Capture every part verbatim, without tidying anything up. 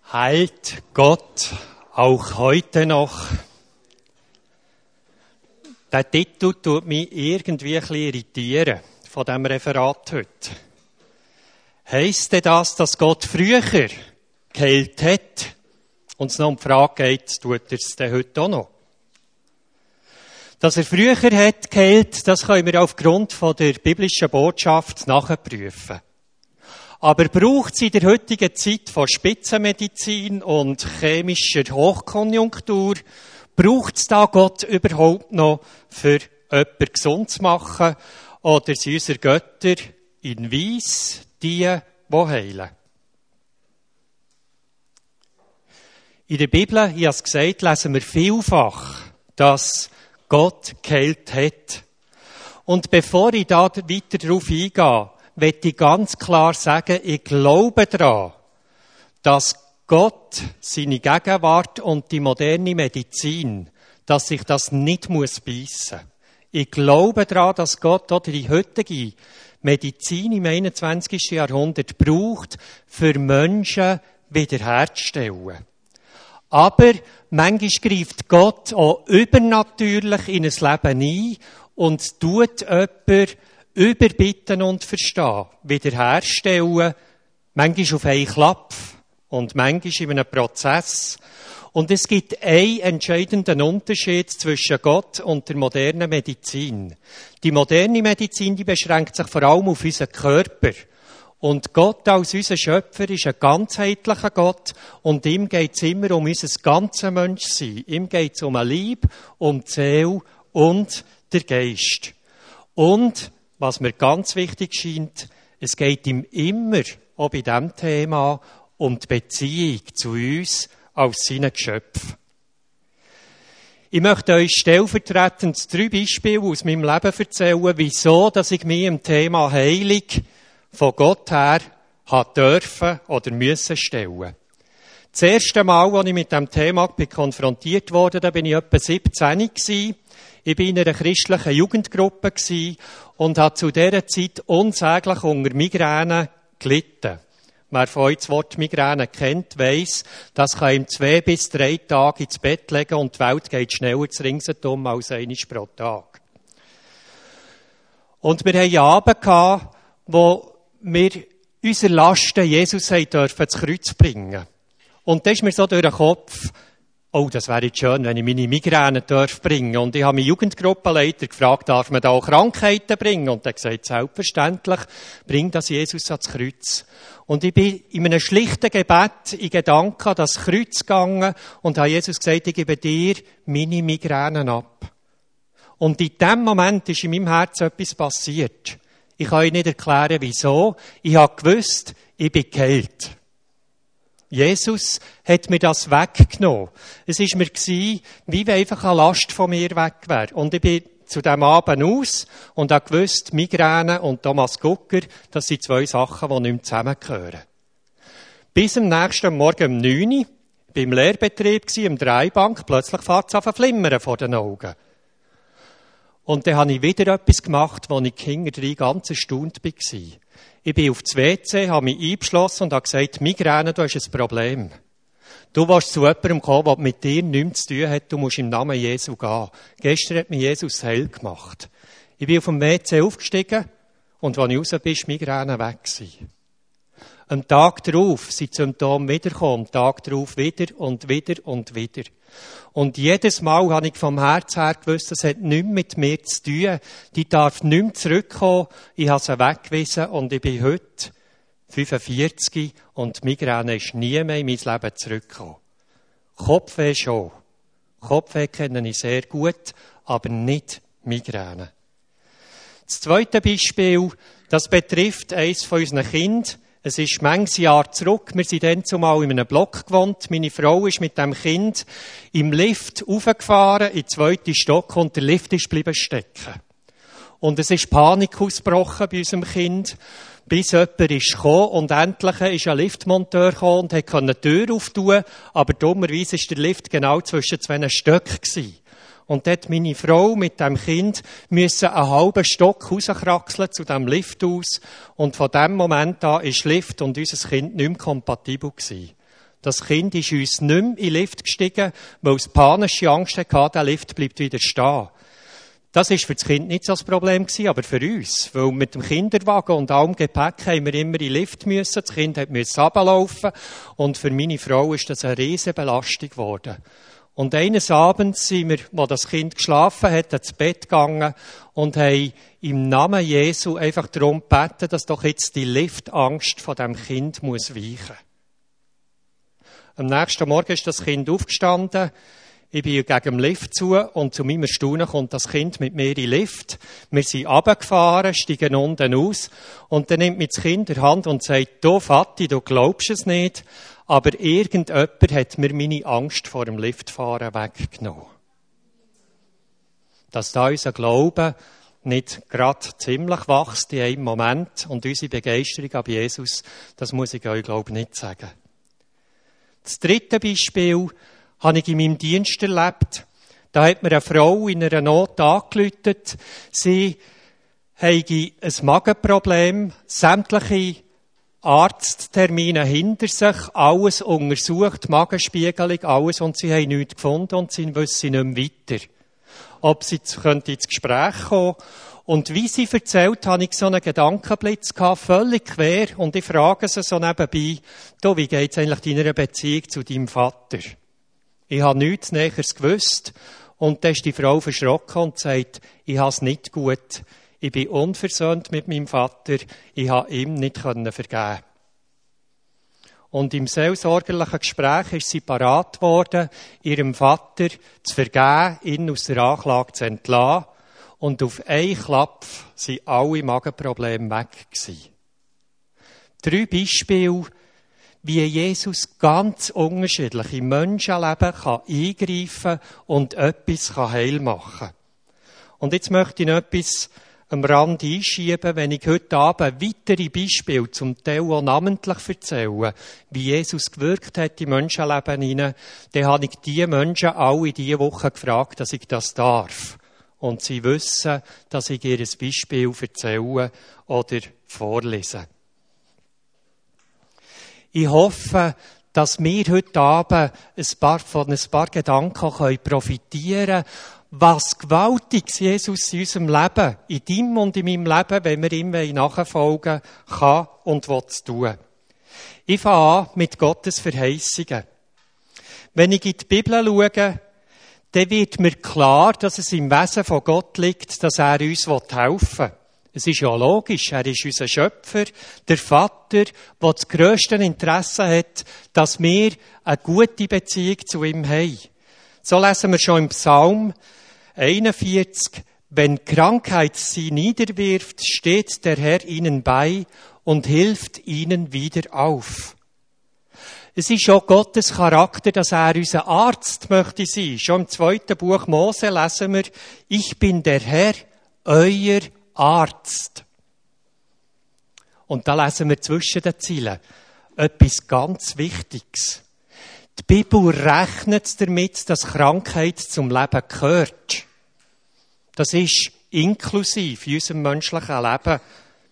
Heilt Gott auch heute noch? Der Titel tut mich irgendwie ein bisschen irritieren von diesem Referat heute. Heisst denn das, dass Gott früher geheilt hat? Und es noch um die Frage geht, tut er es denn heute auch noch? Dass er früher hat geheilt, das können wir aufgrund von der biblischen Botschaft nachprüfen. Aber braucht es in der heutigen Zeit von Spitzenmedizin und chemischer Hochkonjunktur, braucht es da Gott überhaupt noch, für jemanden gesund zu machen? Oder sind unsere Götter in Weiss die, die heilen? In der Bibel, ich habe es gesagt, lesen wir vielfach, dass Gott geheilt hat. Und bevor ich da weiter darauf eingehe, möchte ich ganz klar sagen, ich glaube daran, dass Gott seine Gegenwart und die moderne Medizin, dass sich das nicht muss beißen. Ich glaube daran, dass Gott auch die heutige Medizin im einundzwanzigsten Jahrhundert braucht, für Menschen wiederherzustellen. Aber manchmal greift Gott auch übernatürlich in ein Leben ein und tut jemanden überbitten und verstehen, wiederherstellen, manchmal auf einen Klapp und manchmal in einem Prozess. Und es gibt einen entscheidenden Unterschied zwischen Gott und der modernen Medizin. Die moderne Medizin, die beschränkt sich vor allem auf unseren Körper. Und Gott als unser Schöpfer ist ein ganzheitlicher Gott und ihm geht es immer um unser ganzes Menschsein. Ihm geht es um ein Leib, um die Seele und der Geist. Und was mir ganz wichtig scheint, es geht ihm immer, auch bei diesem Thema, um die Beziehung zu uns als seinen Geschöpf. Ich möchte euch stellvertretend drei Beispiele aus meinem Leben erzählen, wieso dass ich mich im Thema Heilung von Gott her hat dürfen oder müssen stellen. Das erste Mal, als ich mit diesem Thema konfrontiert wurde, da bin ich etwa siebzehn gewesen. Ich war in einer christlichen Jugendgruppe und habe zu dieser Zeit unsäglich unter Migräne gelitten. Wer von euch das Wort Migräne kennt, weiss, das kann ihm zwei bis drei Tage ins Bett legen und die Welt geht schneller zu ringsherum als einmal pro Tag. Und wir hatten einen Abend gehabt, wo wir unsere Lasten Jesus haben dürfen ins Kreuz bringen. Und da ist mir so durch den Kopf, oh, das wäre jetzt schön, wenn ich meine Migräne darf bringen. Und ich habe meinen Jugendgruppenleiter gefragt, darf man da auch Krankheiten bringen? Und er hat gesagt, selbstverständlich, bring das Jesus ans Kreuz. Und ich bin in einem schlichten Gebet in Gedanken an das Kreuz gegangen und habe Jesus gesagt, ich gebe dir meine Migränen ab. Und in dem Moment ist in meinem Herzen etwas passiert. Ich kann euch nicht erklären, wieso. Ich habe gewusst, ich bin geheilt. Jesus hat mir das weggenommen. Es war mir gewesen, wie wenn einfach eine Last von mir weg wäre. Und ich bin zu diesem Abend aus und habe gewusst, Migräne und Thomas Gucker, das sind zwei Sachen, die nicht mehr zusammengehören. Bis am nächsten Morgen um neun Uhr, beim Lehrbetrieb gsi, im Dreibank, plötzlich fängt es an zu flimmern vor den Augen. Und dann habe ich wieder etwas gemacht, wo ich hinterher ganz erstaunt war. Ich bin auf das W C, habe mich eingeschlossen und habe gesagt, Migräne, du hast ein Problem. Du willst zu jemandem kommen, der mit dir nichts zu tun hat, du musst im Namen Jesu gehen. Gestern hat mir Jesus heil gemacht. Ich bin auf dem W C aufgestiegen und als ich raus bin, war Migräne weg. Am Tag darauf sind die Symptome wiedergekommen, am Tag darauf wieder und wieder und wieder. Und jedes Mal habe ich vom Herz her gewusst, das hat nichts mit mir zu tun. Die darf nicht mehr zurückkommen. Ich habe sie weggewiesen und ich bin heute fünfundvierzig und Migräne ist nie mehr in mein Leben zurückgekommen. Kopfweh schon. Kopfweh kenne ich sehr gut, aber nicht Migräne. Das zweite Beispiel, das betrifft eines von unseren Kindern. Es ist manches Jahr zurück. Wir sind dann zumal in einem Block gewohnt. Meine Frau ist mit dem Kind im Lift raufgefahren, in den zweiten Stock, und der Lift ist geblieben stecken. Und es ist Panik ausgebrochen bei unserem Kind, bis jemand ist gekommen und endlich ist ein Liftmonteur gekommen und konnte die Tür auftun, aber dummerweise war der Lift genau zwischen zwei Stöcken gewesen. Und dort meine Frau mit dem Kind müssen einen halben Stock rauskraxeln zu dem Lift aus. Und von dem Moment an ist Lift und unser Kind nicht mehr kompatibel gewesen. Das Kind ist uns nicht mehr in den Lift gestiegen, weil es panische Angst hatte, der Lift bleibt wieder stehen. Das war für das Kind nicht so das Problem, aber für uns. Weil mit dem Kinderwagen und allem Gepäck haben wir immer in den Lift müssen. Das Kind musste runterlaufen. Und für meine Frau ist das eine riesige Belastung geworden. Und eines Abends sind wir, wo das Kind geschlafen hat, ins Bett gegangen und haben im Namen Jesu einfach darum gebeten, dass doch jetzt die Liftangst von dem Kind muss weichen. Am nächsten Morgen ist das Kind aufgestanden. Ich bin gegen den Lift zu und zu meinem Erstaunen kommt das Kind mit mir in den Lift. Wir sind runtergefahren, steigen unten aus und dann nimmt mich das Kind in die Hand und sagt, du Vati, du glaubst es nicht, aber irgendjemand hat mir meine Angst vor dem Liftfahren weggenommen. Dass da unser Glaube nicht gerade ziemlich wächst in einem Moment und unsere Begeisterung ab Jesus, das muss ich euch, glaube ich, nicht sagen. Das dritte Beispiel habe ich in meinem Dienst erlebt. Da hat mir eine Frau in einer Not angerufen. Sie habe ein Magenproblem, sämtliche Arzttermine hinter sich, alles untersucht, Magenspiegelung, alles, und sie haben nichts gefunden und sie wissen nicht mehr weiter. Ob sie könnte ins Gespräch kommen. Und wie sie erzählt, habe ich so einen Gedankenblitz gehabt, völlig quer, und ich frage sie so nebenbei, du, wie geht's eigentlich deiner Beziehung zu deinem Vater? Ich habe nichts Näheres gewusst, und dann ist die Frau verschrocken und sagt, ich habe es nicht gut, ich bin unversöhnt mit meinem Vater, ich habe ihm nicht vergeben. Und im seelsorgerlichen Gespräch ist sie parat geworden, ihrem Vater zu vergeben, ihn aus der Anklage zu entlassen. Und auf einen Klapp sind alle Magenprobleme weg gewesen. Drei Beispiele, wie Jesus ganz unterschiedlich im Menschenleben kann eingreifen und etwas heil machen kann. Und jetzt möchte ich noch etwas am Rand einschieben, wenn ich heute Abend weitere Beispiele zum Teil auch namentlich erzähle, wie Jesus gewirkt hat im Menschenleben hinein, dann habe ich die Menschen alle diese Woche gefragt, dass ich das darf. Und sie wissen, dass ich ihr ein Beispiel erzähle oder vorlese. Ich hoffe, dass wir heute Abend ein paar, von ein paar Gedanken profitieren können, was Gewaltiges Jesus in unserem Leben, in deinem und in meinem Leben, wenn wir ihm nachfolgen, kann und will tun. Ich fange an mit Gottes Verheißungen. Wenn ich in die Bibel schaue, dann wird mir klar, dass es im Wesen von Gott liegt, dass er uns helfen will. Es ist ja logisch, er ist unser Schöpfer, der Vater, der das grösste Interesse hat, dass wir eine gute Beziehung zu ihm haben. So lesen wir schon im Psalm einundvierzig, wenn Krankheit sie niederwirft, steht der Herr ihnen bei und hilft ihnen wieder auf. Es ist auch Gottes Charakter, dass er unser Arzt möchte sein. Schon im zweiten Buch Mose lesen wir, ich bin der Herr, euer Arzt. Und da lesen wir zwischen den Zeilen etwas ganz Wichtiges. Die Bibel rechnet damit, dass Krankheit zum Leben gehört. Das ist inklusiv in unserem menschlichen Leben.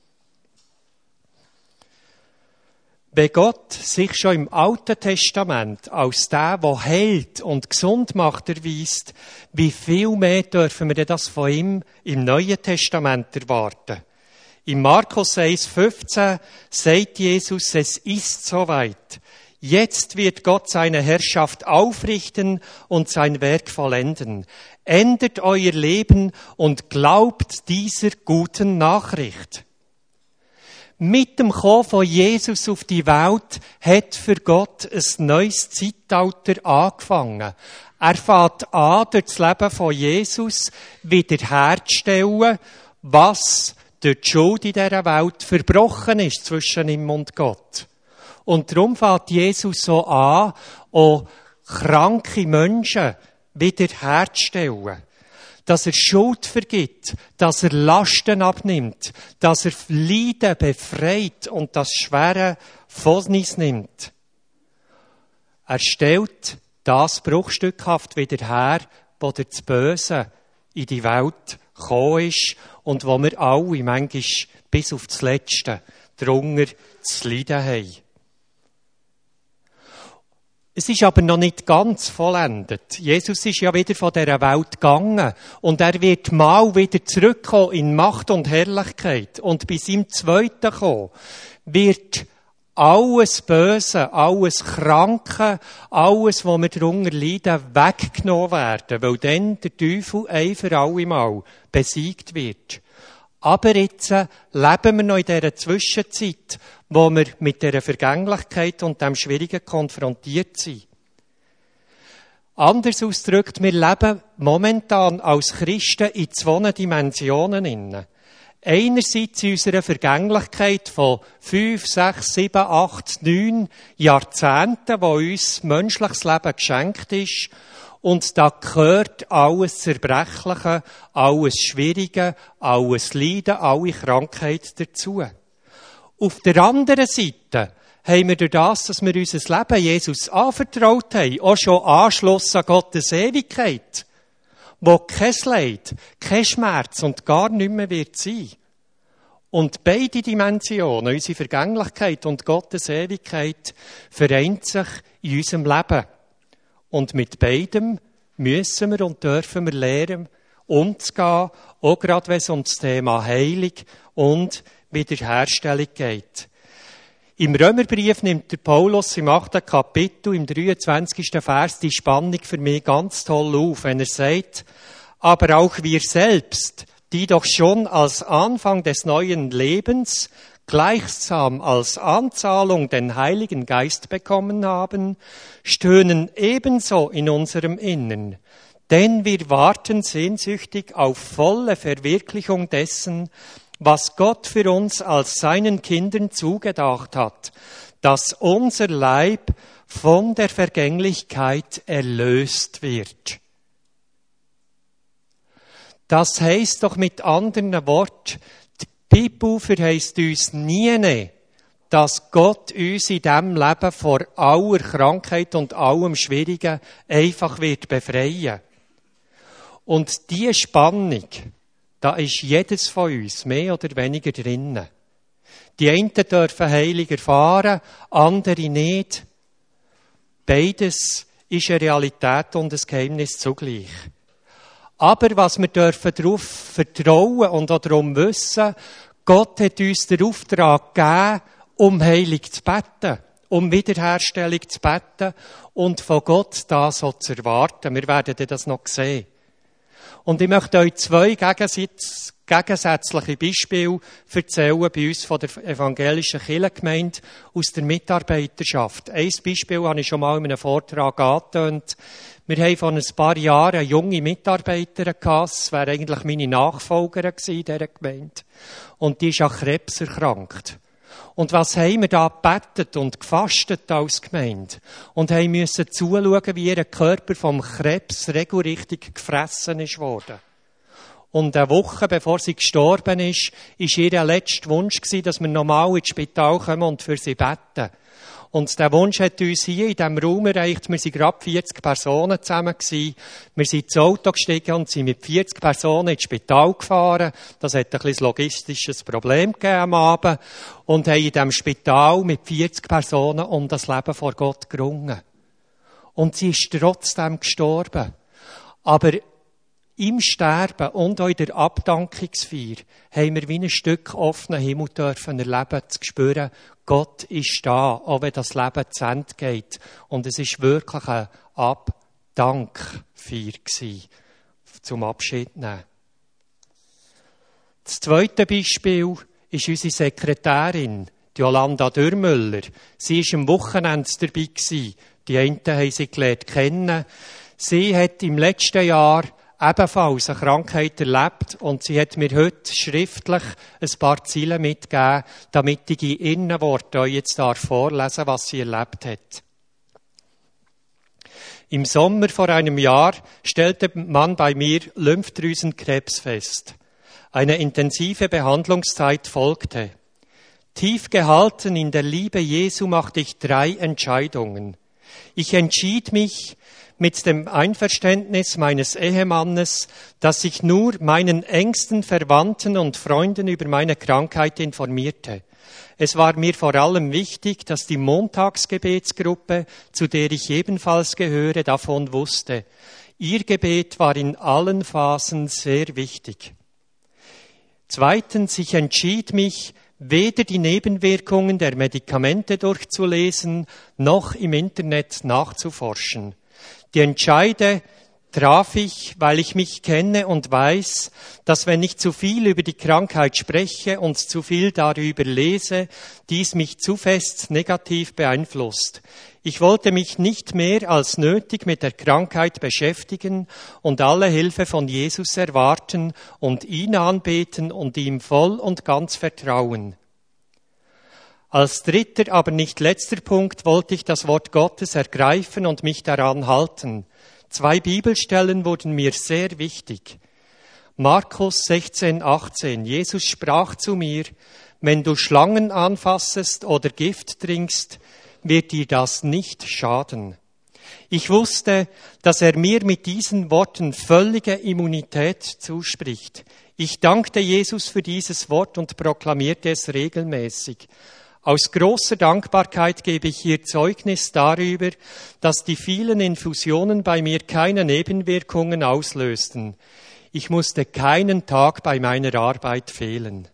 Wenn Gott sich schon im Alten Testament als der, der heilt und gesund macht, erweist, wie viel mehr dürfen wir das von ihm im Neuen Testament erwarten? In Markus eins fünfzehn sagt Jesus, es ist soweit. Jetzt wird Gott seine Herrschaft aufrichten und sein Werk vollenden. Ändert euer Leben und glaubt dieser guten Nachricht. Mit dem Kommen von Jesus auf die Welt hat für Gott ein neues Zeitalter angefangen. Er fängt an, durch das Leben von Jesus wiederherzustellen, was durch die Schuld in dieser Welt verbrochen ist zwischen ihm und Gott. Und darum fängt Jesus so an, auch kranke Menschen wiederherzustellen. Dass er Schuld vergibt, dass er Lasten abnimmt, dass er Leiden befreit und das Schwere von uns nimmt. Er stellt das bruchstückhaft wieder her, wo der das Böse in die Welt gekommen ist und wo wir alle manchmal bis auf das Letzte drunter zu leiden haben. Es ist aber noch nicht ganz vollendet. Jesus ist ja wieder von dieser Welt gegangen und er wird mal wieder zurückkommen in Macht und Herrlichkeit. Und bei seinem Zweiten Kommen wird alles Böse, alles Kranke, alles, was wir darunter leiden, weggenommen werden, weil dann der Teufel ein für alle Mal besiegt wird. Aber jetzt leben wir noch in dieser Zwischenzeit, wo wir mit dieser Vergänglichkeit und dem Schwierigen konfrontiert sind. Anders ausgedrückt, wir leben momentan als Christen in zwei Dimensionen inne. Einerseits in unserer Vergänglichkeit von fünf, sechs, sieben, acht, neun Jahrzehnten, wo uns menschliches Leben geschenkt ist. Und da gehört alles Zerbrechliche, alles Schwierige, alles Leiden, alle Krankheit dazu. Auf der anderen Seite haben wir durch das, dass wir unser Leben Jesus anvertraut haben, auch schon Anschluss an Gottes Ewigkeit, wo kein Leid, kein Schmerz und gar nicht mehr wird sein. Und beide Dimensionen, unsere Vergänglichkeit und Gottes Ewigkeit, vereint sich in unserem Leben. Und mit beidem müssen wir und dürfen wir lernen, umzugehen, auch gerade wenn es um das Thema Heilung und Wiederherstellung geht. Im Römerbrief nimmt der Paulus im achten Kapitel, im dreiundzwanzigsten Vers, die Spannung für mich ganz toll auf, wenn er sagt, aber auch wir selbst, die doch schon als Anfang des neuen Lebens gleichsam als Anzahlung den Heiligen Geist bekommen haben, stöhnen ebenso in unserem Innern. Denn wir warten sehnsüchtig auf volle Verwirklichung dessen, was Gott für uns als seinen Kindern zugedacht hat, dass unser Leib von der Vergänglichkeit erlöst wird. Das heisst doch mit anderen Worten, die Bibel verheisst uns nie, dass Gott uns in diesem Leben vor aller Krankheit und allem Schwierigen einfach wird befreien. Und diese Spannung, da ist jedes von uns mehr oder weniger drinnen. Die einen dürfen Heilung erfahren, andere nicht. Beides ist eine Realität und ein Geheimnis zugleich. Aber was wir dürfen darauf vertrauen und auch darum wissen, Gott hat uns den Auftrag gegeben, um Heilung zu beten, um Wiederherstellung zu beten und von Gott das so zu erwarten. Wir werden das noch sehen. Und ich möchte euch zwei gegensätzliche Beispiele erzählen bei uns von der evangelischen Kirchengemeinde aus der Mitarbeiterschaft. Ein Beispiel habe ich schon mal in einem Vortrag angetönt. Wir haben vor ein paar Jahren eine junge Mitarbeiterin gehabt. Es wäre eigentlich meine Nachfolgerin gewesen in dieser Gemeinde. Und die ist an Krebs erkrankt. Und was haben wir da gebetet und gefastet als Gemeinde? Und haben müssen zuschauen, wie ihr Körper vom Krebs regelrichtig gefressen ist worden. Und eine Woche bevor sie gestorben ist, war ihr letzter Wunsch gewesen, dass wir nochmal ins Spital kommen und für sie beten. Und der Wunsch hat uns hier in diesem Raum erreicht. Wir waren gerade vierzig Personen zusammen gewesen. Wir sind ins Auto gestiegen und sind mit vierzig Personen ins Spital gefahren. Das hat ein bisschen logistisches Problem gegeben am Abend. Und haben in diesem Spital mit vierzig Personen um das Leben vor Gott gerungen. Und sie ist trotzdem gestorben. Aber im Sterben und auch in der Abdankungsfeier haben wir wie ein Stück offenen Himmel dürfen erleben, zu spüren, Gott ist da, auch wenn das Leben zu Ende geht. Und es ist wirklich eine Abdankfeier gewesen, zum Abschied nehmen. Das zweite Beispiel ist unsere Sekretärin, die Jolanda Dürrmüller. Sie war am Wochenende dabei gewesen. Die einen haben sie gelernt kennen. Sie hat im letzten Jahr ebenfalls eine Krankheit erlebt und sie hat mir heute schriftlich ein paar Ziele mitgegeben, damit ich in ihren Worten euch jetzt vorlesen darf, was sie erlebt hat. Im Sommer vor einem Jahr stellte man bei mir Lymphdrüsenkrebs fest. Eine intensive Behandlungszeit folgte. Tief gehalten in der Liebe Jesu machte ich drei Entscheidungen. Ich entschied mich, mit dem Einverständnis meines Ehemannes, dass ich nur meinen engsten Verwandten und Freunden über meine Krankheit informierte. Es war mir vor allem wichtig, dass die Montagsgebetsgruppe, zu der ich ebenfalls gehöre, davon wusste. Ihr Gebet war in allen Phasen sehr wichtig. Zweitens, ich entschied mich, weder die Nebenwirkungen der Medikamente durchzulesen, noch im Internet nachzuforschen. Die Entscheide traf ich, weil ich mich kenne und weiß, dass wenn ich zu viel über die Krankheit spreche und zu viel darüber lese, dies mich zu fest negativ beeinflusst. Ich wollte mich nicht mehr als nötig mit der Krankheit beschäftigen und alle Hilfe von Jesus erwarten und ihn anbeten und ihm voll und ganz vertrauen. Als dritter, aber nicht letzter Punkt wollte ich das Wort Gottes ergreifen und mich daran halten. Zwei Bibelstellen wurden mir sehr wichtig. Markus sechzehn, achtzehn. Jesus sprach zu mir, wenn du Schlangen anfassest oder Gift trinkst, wird dir das nicht schaden. Ich wusste, dass er mir mit diesen Worten völlige Immunität zuspricht. Ich dankte Jesus für dieses Wort und proklamierte es regelmäßig. Aus großer Dankbarkeit gebe ich hier Zeugnis darüber, dass die vielen Infusionen bei mir keine Nebenwirkungen auslösten. Ich musste keinen Tag bei meiner Arbeit fehlen.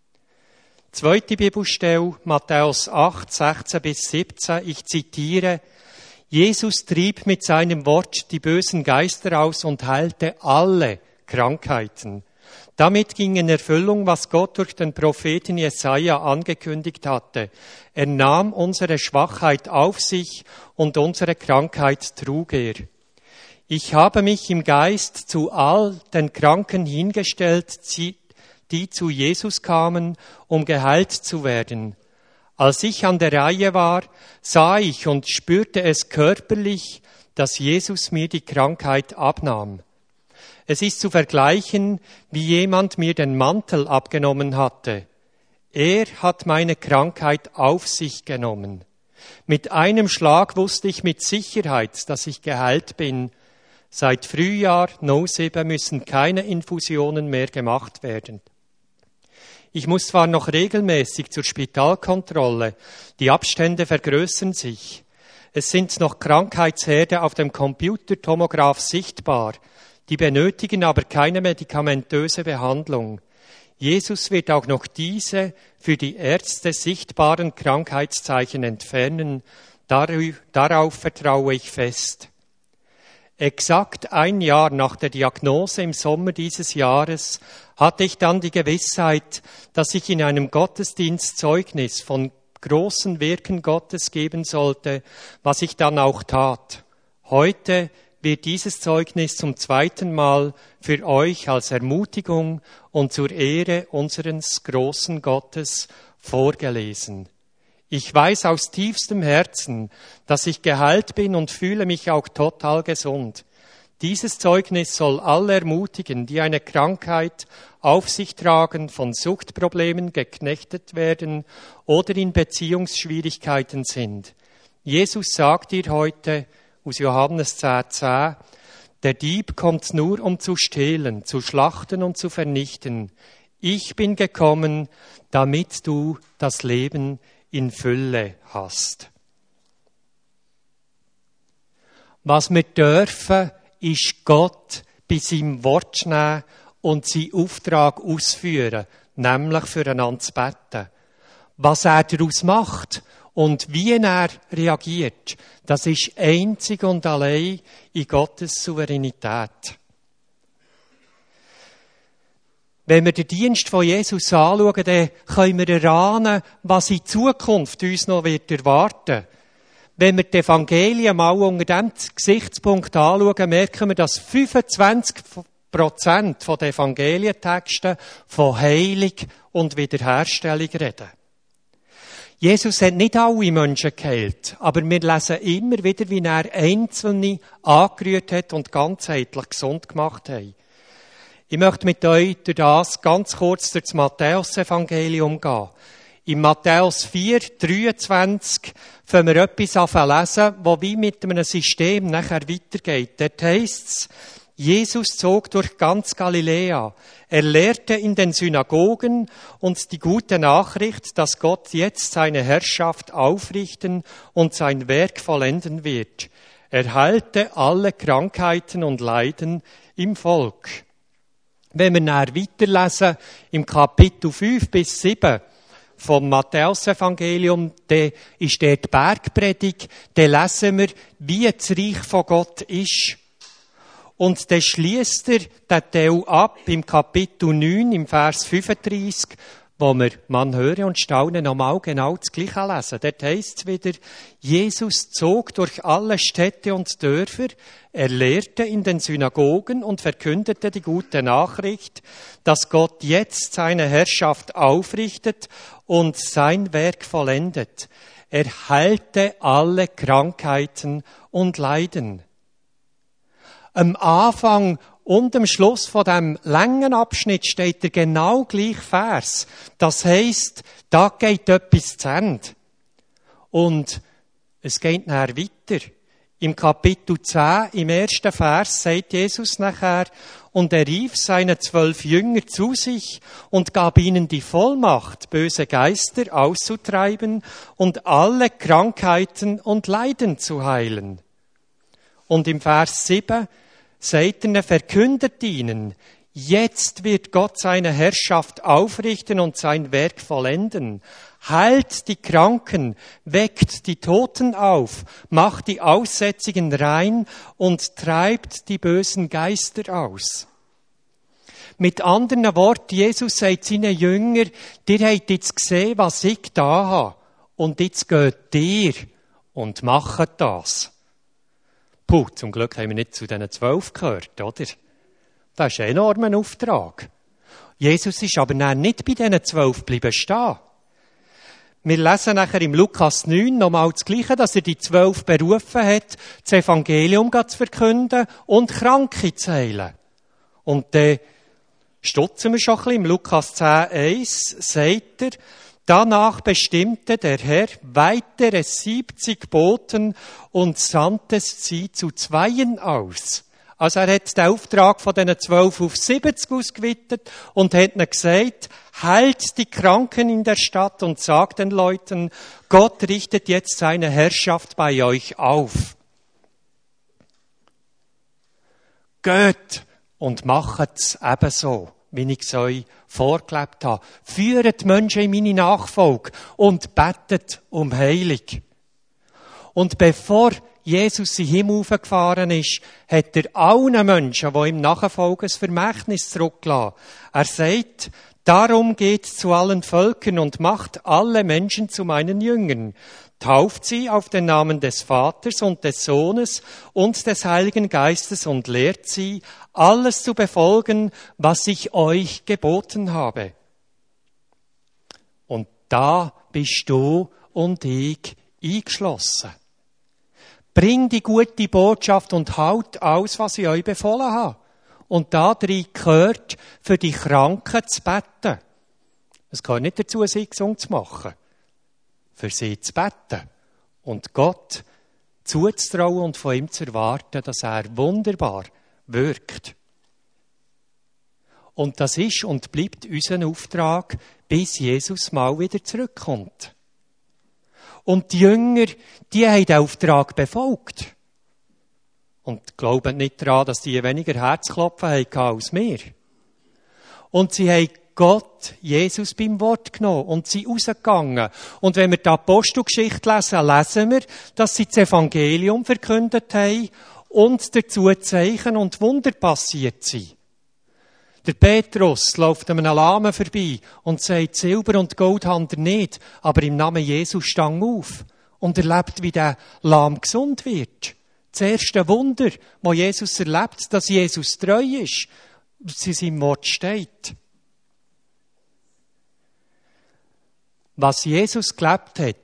Zweite Bibelstelle, Matthäus acht, sechzehn bis siebzehn, ich zitiere, Jesus trieb mit seinem Wort die bösen Geister aus und heilte alle Krankheiten. Damit ging in Erfüllung, was Gott durch den Propheten Jesaja angekündigt hatte. Er nahm unsere Schwachheit auf sich und unsere Krankheit trug er. Ich habe mich im Geist zu all den Kranken hingestellt, die zu Jesus kamen, um geheilt zu werden. Als ich an der Reihe war, sah ich und spürte es körperlich, dass Jesus mir die Krankheit abnahm. Es ist zu vergleichen, wie jemand mir den Mantel abgenommen hatte. Er hat meine Krankheit auf sich genommen. Mit einem Schlag wusste ich mit Sicherheit, dass ich geheilt bin. Seit Frühjahr null sieben müssen keine Infusionen mehr gemacht werden. Ich muss zwar noch regelmäßig zur Spitalkontrolle, die Abstände vergrößern sich. Es sind noch Krankheitsherde auf dem Computertomograph sichtbar. Die benötigen aber keine medikamentöse Behandlung. Jesus wird auch noch diese für die Ärzte sichtbaren Krankheitszeichen entfernen. Darauf vertraue ich fest. Exakt ein Jahr nach der Diagnose im Sommer dieses Jahres hatte ich dann die Gewissheit, dass ich in einem Gottesdienst Zeugnis von großen Wirken Gottes geben sollte, was ich dann auch tat. Heute wird dieses Zeugnis zum zweiten Mal für euch als Ermutigung und zur Ehre unseres großen Gottes vorgelesen. Ich weiß aus tiefstem Herzen, dass ich geheilt bin und fühle mich auch total gesund. Dieses Zeugnis soll alle ermutigen, die eine Krankheit auf sich tragen, von Suchtproblemen geknechtet werden oder in Beziehungsschwierigkeiten sind. Jesus sagt dir heute, aus Johannes zehn, zehn, der Dieb kommt nur, um zu stehlen, zu schlachten und zu vernichten. Ich bin gekommen, damit du das Leben in Fülle hast. Was wir dürfen, ist Gott bei seinem Wort nehmen und seinen Auftrag ausführen, nämlich füreinander zu beten. Was er daraus macht und wie er reagiert, das ist einzig und allein in Gottes Souveränität. Wenn wir den Dienst von Jesus anschauen, dann können wir erahnen, was in Zukunft uns noch wird erwarten. Wenn wir die Evangelien mal unter diesem Gesichtspunkt anschauen, merken wir, dass fünfundzwanzig Prozent der Evangelientexte von Heilung und Wiederherstellung reden. Jesus hat nicht alle Menschen geheilt, aber wir lesen immer wieder, wie er Einzelne angerührt hat und ganzheitlich gesund gemacht hat. Ich möchte mit euch durch das ganz kurz durch das Matthäus-Evangelium gehen. In Matthäus vier, dreiundzwanzig fangen wir etwas an zu lesen, das wie mit einem System nachher weitergeht. Dort heisst es, Jesus zog durch ganz Galiläa. Er lehrte in den Synagogen und die gute Nachricht, dass Gott jetzt seine Herrschaft aufrichten und sein Werk vollenden wird. Er heilte alle Krankheiten und Leiden im Volk. Wenn wir nachher weiterlesen, im Kapitel fünf bis sieben vom Matthäus-Evangelium, dann ist dort die Bergpredigt, dann lesen wir, wie das Reich von Gott ist. Und dann schliesst er den Teil ab im Kapitel neun, im Vers fünfunddreissig, wo wir, man höre und staune, nochmal genau das Gleiche lesen. Dort heisst es wieder, Jesus zog durch alle Städte und Dörfer, er lehrte in den Synagogen und verkündete die gute Nachricht, dass Gott jetzt seine Herrschaft aufrichtet und sein Werk vollendet. Er heilte alle Krankheiten und Leiden. Am Anfang und am Schluss von dem langen Abschnitt steht der genau gleiche Vers. Das heisst, da geht etwas zu Ende. Und es geht nachher weiter. Im Kapitel zehn, im ersten Vers, sagt Jesus nachher, und er rief seine zwölf Jünger zu sich und gab ihnen die Vollmacht, böse Geister auszutreiben und alle Krankheiten und Leiden zu heilen. Und im Vers sieben sagt er, verkündet ihnen, jetzt wird Gott seine Herrschaft aufrichten und sein Werk vollenden. Heilt die Kranken, weckt die Toten auf, macht die Aussätzigen rein und treibt die bösen Geister aus. Mit anderen Worten, Jesus sagt seinen Jüngern, ihr habt jetzt gesehen, was ich da habe. Und jetzt geht ihr und macht das. Puh, zum Glück haben wir nicht zu diesen zwölf gehört, oder? Das ist ein enormer Auftrag. Jesus ist aber dann nicht bei diesen zwölf geblieben stehen. Wir lesen nachher im Lukas neun nochmal das Gleiche, dass er die zwölf berufen hat, das Evangelium zu verkünden und Kranke zu heilen. Und dann stutzen wir schon ein bisschen. Im Lukas zehn eins sagt er, danach bestimmte der Herr weitere siebzig Boten und sandte sie zu Zweien aus. Also er hat den Auftrag von diesen zwölf auf siebzig ausgeweitet und hat ihnen gesagt, heilt die Kranken in der Stadt und sagt den Leuten, Gott richtet jetzt seine Herrschaft bei euch auf. Geht und macht es ebenso, wie ich es euch vorgelebt habe. Führet Menschen in meine Nachfolge und betet um Heilung. Und bevor Jesus in den Himmel aufgefahren ist, hat er allen Menschen, die ihm nachfolgen, das Vermächtnis zurückgelassen. Er sagt, darum geht zu allen Völkern und macht alle Menschen zu meinen Jüngern. Tauft sie auf den Namen des Vaters und des Sohnes und des Heiligen Geistes und lehrt sie, alles zu befolgen, was ich euch geboten habe. Und da bist du und ich eingeschlossen. Bring die gute Botschaft und halt aus, was ich euch befohlen habe. Und da drin gehört, für die Kranken zu beten. Es gehört nicht dazu, Sitzung zu machen. Für sie zu beten. Und Gott zuzutrauen und von ihm zu erwarten, dass er wunderbar wirkt. Und das ist und bleibt unser Auftrag, bis Jesus mal wieder zurückkommt. Und die Jünger, die haben den Auftrag befolgt. Und glauben nicht daran, dass die weniger Herzklopfen hatten als wir. Und sie haben Gott, Jesus beim Wort genommen und sind rausgegangen. Und wenn wir die Apostelgeschichte lesen, lesen wir, dass sie das Evangelium verkündet haben und dazu Zeichen und Wunder passiert sind. Der Petrus läuft einem Lahmen vorbei und sagt, Silber und Gold hat er nicht, aber im Namen Jesus stang auf und erlebt, wie der Lahm gesund wird. Das erste Wunder, das Jesus erlebt, dass Jesus treu ist, dass in seinem Wort steht. Was Jesus gelebt hat,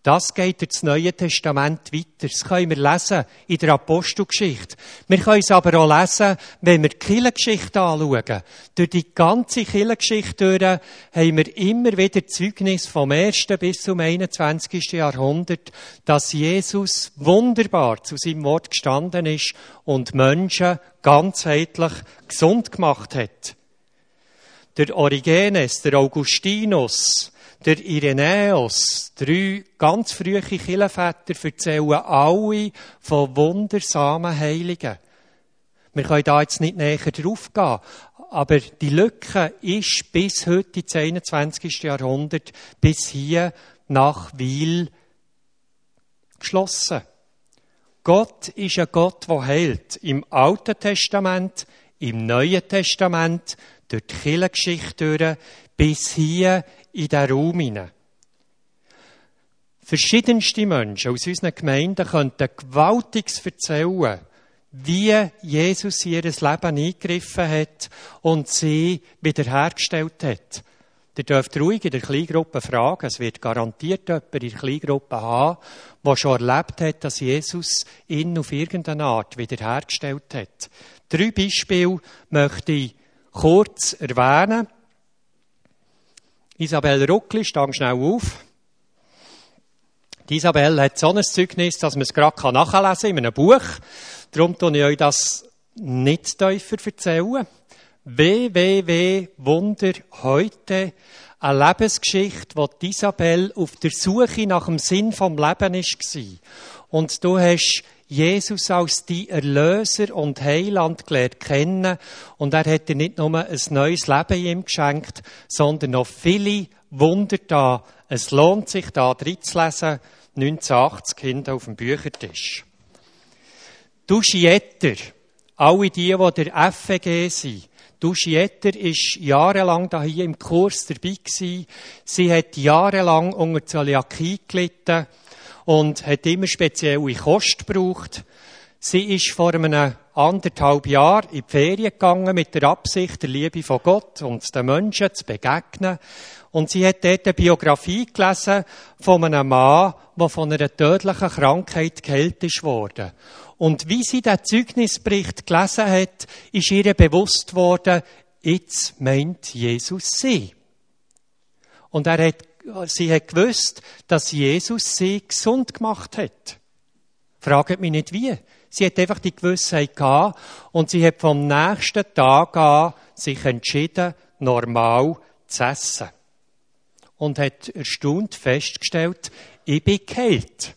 Das geht durch das Neue Testament weiter. Das können wir lesen in der Apostelgeschichte. Wir können es aber auch lesen, wenn wir die Kirchengeschichte anschauen. Durch die ganze Kirchengeschichte durch haben wir immer wieder Zeugnis vom ersten bis zum einundzwanzigsten Jahrhundert, dass Jesus wunderbar zu seinem Wort gestanden ist und Menschen ganzheitlich gesund gemacht hat. Der Origenes, der Augustinus, der Irenäus, drei ganz frühe Kirchenväter, erzählen alle von wundersamen Heiligen. Wir können da jetzt nicht näher drauf gehen, aber die Lücke ist bis heute ins einundzwanzigsten Jahrhundert, bis hier nach Wil geschlossen. Gott ist ein Gott, der heilt. Im Alten Testament, im Neuen Testament, durch die Kirchengeschichte durch, bis hier in diesen Raum hinein. Verschiedenste Menschen aus unseren Gemeinden könnten Gewaltiges erzählen, wie Jesus in ihr Leben eingegriffen hat und sie wiederhergestellt hat. Ihr dürft ruhig in der Kleingruppe fragen. Es wird garantiert jemand in der Kleingruppe haben, der schon erlebt hat, dass Jesus ihn auf irgendeine Art wiederhergestellt hat. Drei Beispiele möchte ich kurz erwähnen. Isabel Ruckli, stang schnell auf. Die Isabel hat so ein Zeugnis, dass man es gerade nachlesen kann in einem Buch. Darum tue ich euch das nicht tiefer erzählen. w w w punkt wunder heute, eine Lebensgeschichte, wo die Isabel auf der Suche nach dem Sinn vom Leben war. Und du hast Jesus als die Erlöser und Heiland gelernt kennen. Und er hat dir nicht nur ein neues Leben ihm geschenkt, sondern noch viele Wunder da. Es lohnt sich, da reinzulesen. neunzehnhundertachtzig hinten auf dem Büchertisch. Duschi Etter, alle die, die der F E G sind. Duschi Etter war jahrelang da hier im Kurs dabei gewesen. Sie hat jahrelang unter Zöliakie gelitten und hat immer spezielle Kost gebraucht. Sie ist vor einem anderthalb Jahren in die Ferien gegangen mit der Absicht, der Liebe von Gott und den Menschen zu begegnen. Und sie hat dort eine Biografie gelesen von einem Mann, der von einer tödlichen Krankheit geheilt ist worden. Und wie sie den Zeugnisbericht gelesen hat, ist ihr bewusst worden, jetzt meint Jesus sie. Und er hat, sie hat gewusst, dass Jesus sie gesund gemacht hat. Fragt mich nicht wie. Sie hat einfach die Gewissheit gehabt und sie hat vom nächsten Tag an sich entschieden, normal zu essen. Und hat erstaunt festgestellt, ich bin geheilt.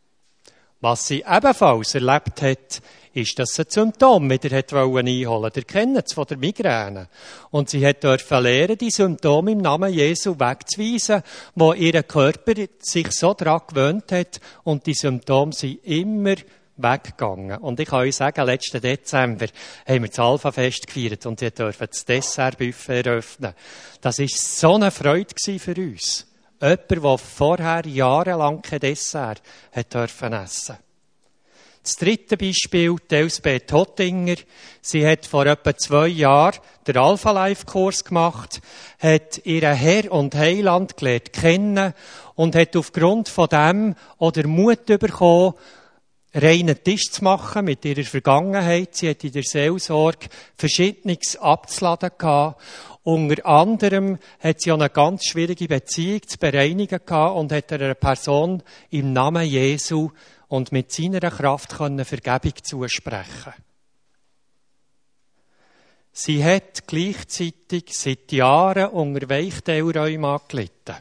Was sie ebenfalls erlebt hat, ist, dass sie das Symptom wieder einholen wollte. Ihr kennt es von der Migräne. Und sie hat dürfen lernen, die Symptome im Namen Jesu wegzuweisen, wo ihr Körper sich so daran gewöhnt hat. Und die Symptome sind immer weggegangen. Und ich kann euch sagen, letzten Dezember haben wir das Alpha-Fest gefeiert und sie durften das Dessertbuffet eröffnen. Das war so eine Freude für uns. Jemand, der vorher jahrelang kein Dessert hat dürfen essen. Das dritte Beispiel, Elsbeth Hottinger. Sie hat vor etwa zwei Jahren den Alpha-Life-Kurs gemacht, hat ihren Herr und Heiland gelernt kennen und hat aufgrund von dem auch den Mut bekommen, reinen Tisch zu machen mit ihrer Vergangenheit. Sie hat in der Seelsorge Verschiedenes abzuladen gehabt. Unter anderem hat sie auch eine ganz schwierige Beziehung zu bereinigen gehabt und hat einer Person im Namen Jesu und mit seiner Kraft können Vergebung zusprechen. Sie hat gleichzeitig seit Jahren unter Weichteilrheuma gelitten.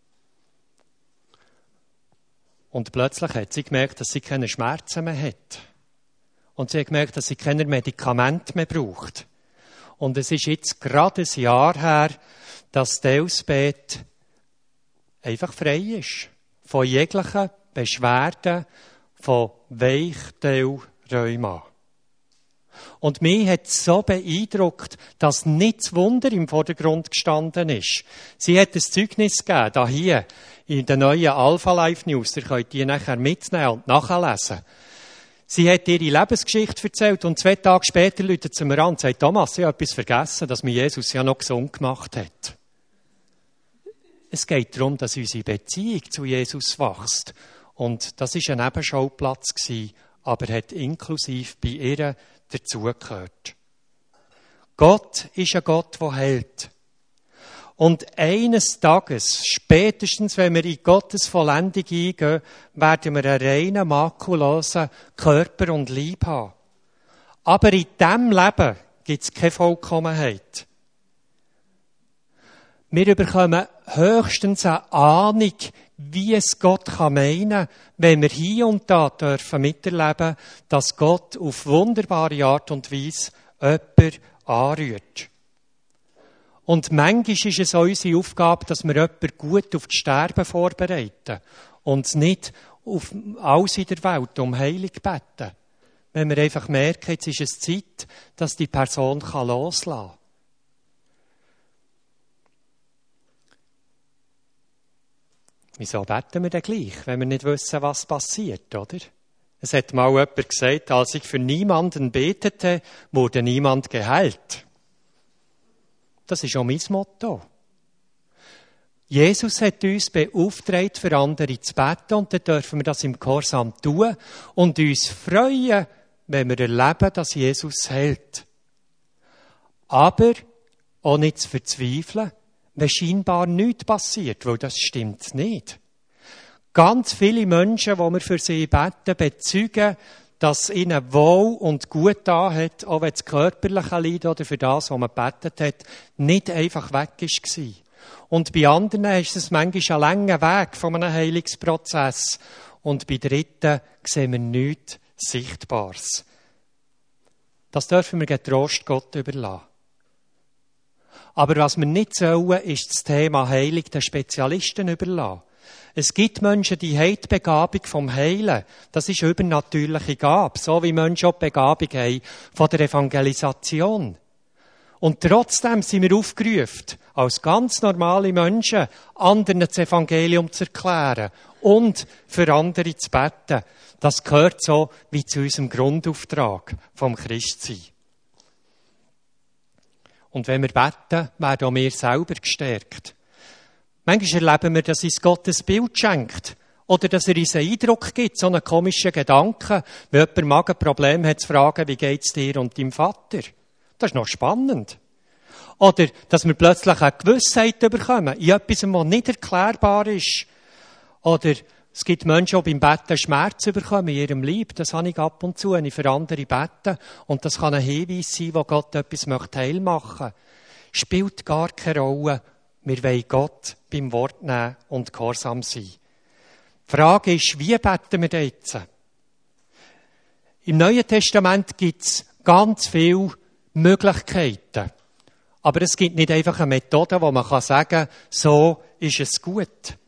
Und plötzlich hat sie gemerkt, dass sie keine Schmerzen mehr hat. Und sie hat gemerkt, dass sie keine Medikamente mehr braucht. Und es ist jetzt gerade ein Jahr her, dass die Elsbeth einfach frei ist. Von jeglichen Beschwerden, von Weichteilrheuma. Und mich hat so beeindruckt, dass nichts Wunder im Vordergrund gestanden ist. Sie hat ein Zeugnis gegeben, da hier, in der neuen Alpha Life News. Ihr könnt die nachher mitnehmen und nachlesen. Sie hat ihre Lebensgeschichte erzählt und zwei Tage später läutet sie mir an und sagt, Thomas, ich habe etwas vergessen, dass mir Jesus ja noch gesund gemacht hat. Es geht darum, dass unsere Beziehung zu Jesus wächst. Und das war ein Nebenschauplatz, aber hat inklusiv bei ihr dazugehört. Gott ist ein Gott, der hält. Und eines Tages, spätestens wenn wir in Gottes Vollendung eingehen, werden wir einen reinen, makellosen Körper und Leib haben. Aber in diesem Leben gibt es keine Vollkommenheit. Wir bekommen höchstens eine Ahnung, wie es Gott meinen kann, wenn wir hier und da dürfen miterleben, dass Gott auf wunderbare Art und Weise jemanden anrührt. Und manchmal ist es unsere Aufgabe, dass wir jemanden gut auf das Sterben vorbereiten und nicht auf alles in der Welt um Heilung beten. Wenn wir einfach merken, jetzt ist es Zeit, dass die Person loslassen kann. Wieso beten wir denn gleich, wenn wir nicht wissen, was passiert, oder? Es hat mal jemand gesagt, als ich für niemanden betete, wurde niemand geheilt. Das ist auch mein Motto. Jesus hat uns beauftragt, für andere zu beten, und dann dürfen wir das im Gehorsam tun und uns freuen, wenn wir erleben, dass Jesus hält. Aber auch nicht zu verzweifeln, wenn scheinbar nichts passiert, weil das stimmt nicht. Ganz viele Menschen, die wir für sie beten, bezeugen, dass es ihnen wohl und gut da hat, auch wenn das körperliche Leid oder für das, was man gebetet hat, nicht einfach weg war. Und bei anderen ist es manchmal ein langer Weg von einem Heilungsprozess. Und bei Dritten sehen wir nichts Sichtbares. Das dürfen wir getrost Gott überlassen. Aber was wir nicht sollen, ist das Thema Heilung den Spezialisten überlassen. Es gibt Menschen, die haben die Begabung vom Heilen. Das ist eine übernatürliche Gabe. So wie Menschen auch die Begabung haben von der Evangelisation. Und trotzdem sind wir aufgerufen, als ganz normale Menschen, anderen das Evangelium zu erklären und für andere zu beten. Das gehört so wie zu unserem Grundauftrag vom Christsein. Und wenn wir beten, werden auch wir selber gestärkt. Manchmal erleben wir, dass uns Gott ein Bild schenkt. Oder dass er uns einen Eindruck gibt, so einen komischen Gedanken. Wenn jemand ein Magenproblem hat, zu fragen, wie geht's dir und deinem Vater? Das ist noch spannend. Oder dass wir plötzlich eine Gewissheit bekommen, in etwas, was nicht erklärbar ist. Oder es gibt Menschen, die beim Betten Schmerz bekommen in ihrem Leib. Das habe ich ab und zu, wenn ich für andere bete. Und das kann ein Hinweis sein, wo Gott etwas heil machen möchte. Spielt gar keine Rolle. Wir wollen Gott beim Wort nehmen und gehorsam sein. Die Frage ist, wie beten wir jetzt? Im Neuen Testament gibt es ganz viele Möglichkeiten. Aber es gibt nicht einfach eine Methode, wo man sagen kann, so ist es gut.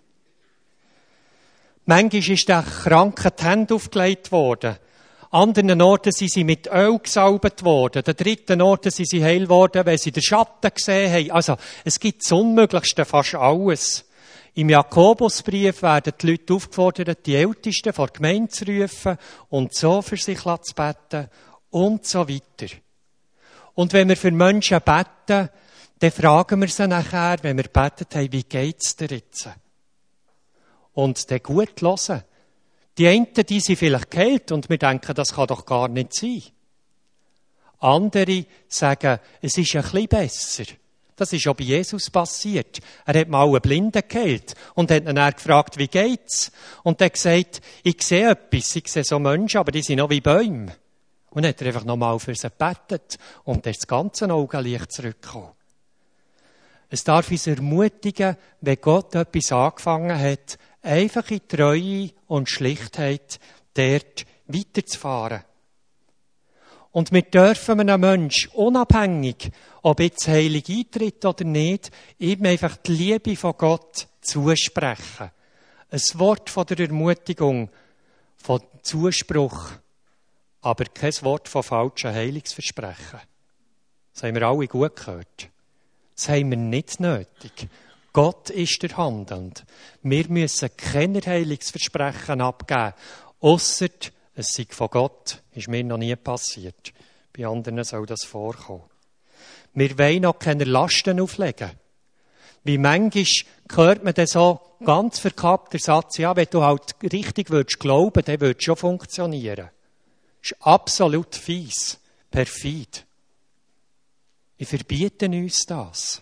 Manchmal ist der Kranken die Hände aufgelegt worden. An anderen Orten sind sie mit Öl gesalbt worden. An dritten Orten sind sie heil worden, weil sie den Schatten gesehen haben. Also, es gibt das Unmöglichste, fast alles. Im Jakobusbrief werden die Leute aufgefordert, die Ältesten vor die Gemeinde zu rufen und so für sich zu beten und so weiter. Und wenn wir für Menschen beten, dann fragen wir sie nachher, wenn wir betet haben, wie geht's dir jetzt? Und dann gut hören. Die einen, die sind vielleicht geheilt und wir denken, das kann doch gar nicht sein. Andere sagen, es ist ein bisschen besser. Das ist auch bei Jesus passiert. Er hat mal einen Blinden geheilt und hat ihn dann gefragt, wie geht's? Und er hat gesagt, ich sehe etwas, ich sehe so Menschen, aber die sind noch wie Bäume. Und dann hat er einfach nochmal für sie gebetet und dann ist das ganze Augenlicht zurückgekommen. Es darf uns ermutigen, wenn Gott etwas angefangen hat, einfach in Treue und Schlichtheit dort weiterzufahren. Und wir dürfen einem Menschen, unabhängig, ob jetzt Heilung eintritt oder nicht, eben einfach die Liebe von Gott zusprechen. Ein Wort von der Ermutigung, von Zuspruch, aber kein Wort von falschen Heilungsversprechen. Das haben wir alle gut gehört. Das haben wir nicht nötig. Gott ist der Handelnd. Wir müssen keine Heilungsversprechen abgeben, ausser es sei von Gott. Ist mir noch nie passiert. Bei anderen soll das vorkommen. Wir wollen noch keine Lasten auflegen. Wie manchmal hört man dann so ganz verkappt der Satz, ja, wenn du halt richtig würdest glauben, dann würde es schon funktionieren. Das ist absolut fies, perfid. Ich verbiete uns das.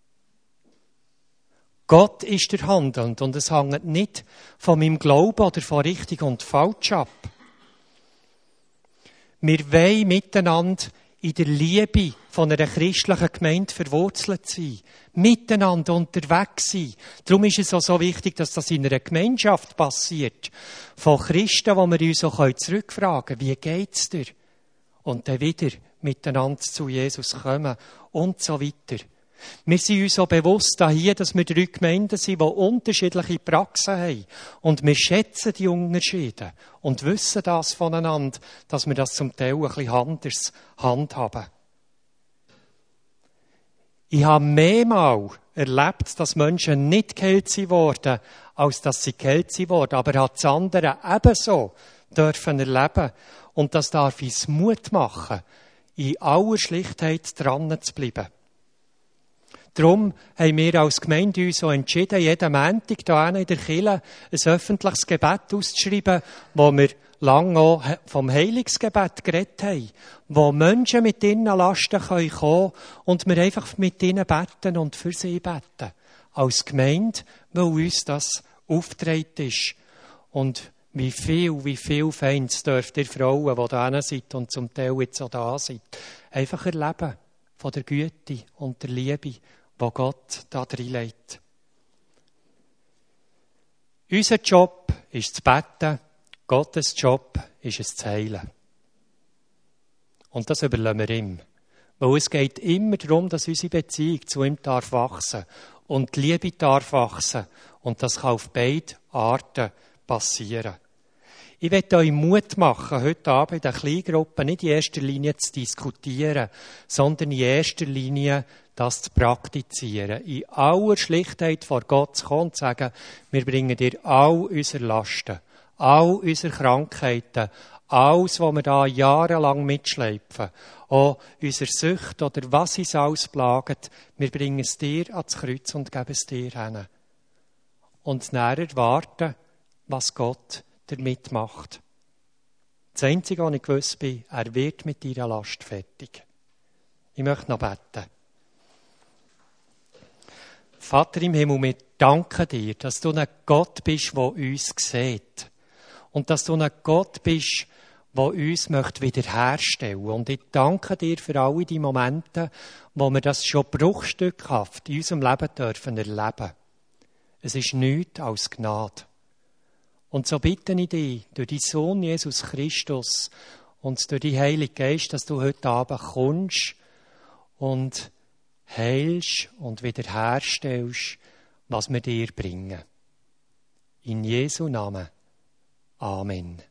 Gott ist der Handelnde und es hängt nicht von meinem Glauben oder von richtig und falsch ab. Wir wollen miteinander in der Liebe von einer christlichen Gemeinde verwurzelt sein, miteinander unterwegs sein. Darum ist es auch so wichtig, dass das in einer Gemeinschaft passiert. Von Christen, wo wir uns auch zurückfragen können, wie geht's dir? Und dann wieder miteinander zu Jesus kommen und so weiter. Wir sind uns auch bewusst hier, dass wir drei Gemeinden sind, die unterschiedliche Praxen haben. Und wir schätzen die Unterschiede und wissen das voneinander, dass wir das zum Teil ein bisschen anders handhaben. Ich habe mehrmals erlebt, dass Menschen nicht geheilt wurden, als dass sie geheilt wurden. Aber hat das andere ebenso dürfen erleben. Und das darf uns Mut machen, in aller Schlichtheit dran zu bleiben. Darum haben wir als Gemeinde uns so entschieden, jeden Montag hier in der Kirche ein öffentliches Gebet auszuschreiben, wo wir lange auch vom Heilungsgebet geredet haben, wo Menschen mit ihren Lasten kommen können und wir einfach mit ihnen beten und für sie beten. Als Gemeinde, weil uns das aufgetragen ist. Und wie viel, wie viel Fans dürft ihr Frauen, die da sind und zum Teil jetzt auch da sind, einfach erleben von der Güte und der Liebe, wo Gott da reinlegt. Unser Job ist zu beten, Gottes Job ist es zu heilen. Und das überlassen wir ihm. Weil es geht immer darum, dass unsere Beziehung zu ihm darf wachsen und die Liebe darf wachsen. Und das kann auf beide Arten passieren. Ich möchte euch Mut machen, heute Abend in der Kleingruppe nicht in erster Linie zu diskutieren, sondern in erster Linie das zu praktizieren. In aller Schlichtheit vor Gott zu kommen und zu sagen, wir bringen dir all unsere Lasten, all unsere Krankheiten, alles, was wir da jahrelang mitschleifen, auch unsere Sucht oder was uns alles plagt, wir bringen es dir ans Kreuz und geben es dir hin. Und näher warten, was Gott damit macht. Das Einzige, was ich gewusst bin, er wird mit deiner Last fertig. Ich möchte noch beten. Vater im Himmel, wir danken dir, dass du ein Gott bist, der uns sieht. Und dass du ein Gott bist, der uns wiederherstellen möchte. Und ich danke dir für alle die Momente, wo wir das schon bruchstückhaft in unserem Leben dürfen erleben. Es ist nichts als Gnade. Und so bitte ich dich, durch deinen Sohn Jesus Christus und durch den Heiligen Geist, dass du heute Abend kommst und heilst und wiederherstellst, was wir dir bringen. In Jesu Namen. Amen.